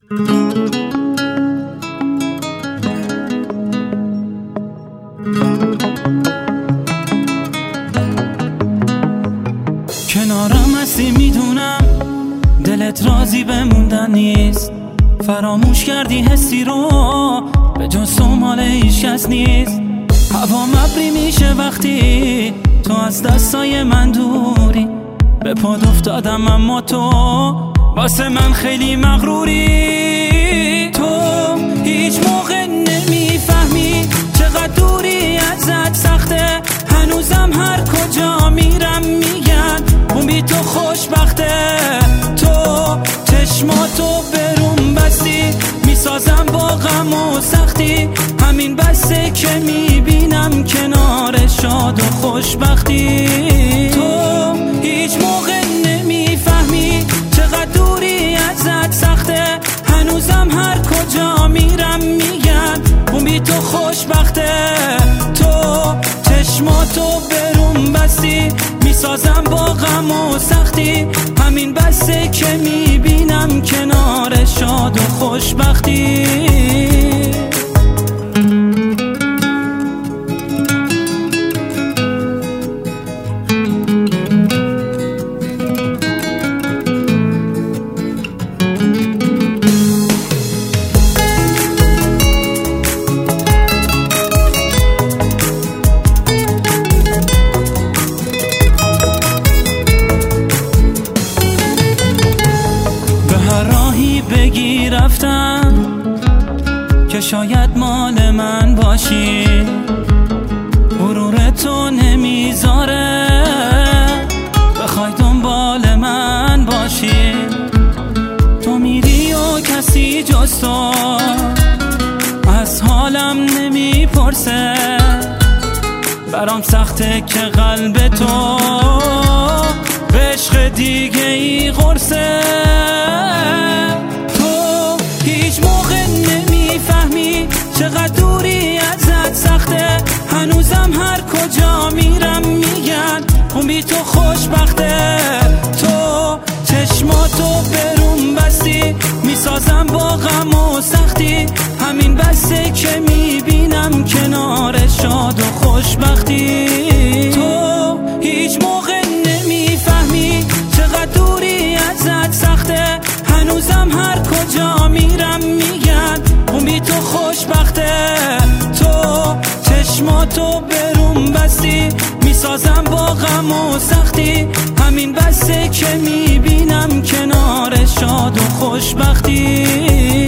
کنارم هستی میدونم دلت راضی بموندن نیست، فراموش کردی حسی رو به جز تو مال هیچ کس نیست. هوا ابری میشه وقتی تو از دستای من دوری، به پاد افتادم اما تو واسه من خیلی مغروری. تو هیچ موقع نمیفهمی چقدر دوری ازت سخته، هنوزم هر کجا میرم میگن اون بی تو خوشبخته. تو چشماتو برون بستی میسازم با غم و سختی، همین بسه که میبینم کنار شاد و خوشبختی. تو هیچ موقع نمیفهمی چقدر دوری ازت سخته، هنوزم هر کجا میرم میگن اون بی تو خوشبخته. تو چشماتو برون بستی میسازم با غم و سختی، همین بسه که میبینم کنار شاد و خوشبختی. بگی رفتم که شاید مال من باشی، غرور تو نمیذاره بخوای دنبال من باشی. تو میری و کسی جز تو از حالم نمیپرسه، برام سخته که قلب تو به عشق دیگه ای قرصه. هیچ موقع نمیفهمی چقدر دوری ازت سخته، هنوزم هر کجا میرم میگن اون بی تو خوشبخته. تو چشماتو برون بستی میسازم با غم و سختی، همین بسه که میبینم کنار شاد و خوشبختی. تو هیچ موقع نمیفهمی چقدر دوری ازت سخته، هنوزم هر کجا میرم میگن اون بی تو خوشبخته. تو چشماتو برون بستی میسازم با غم و سختی، همین بسه که میبینم کنار شاد و خوشبختی.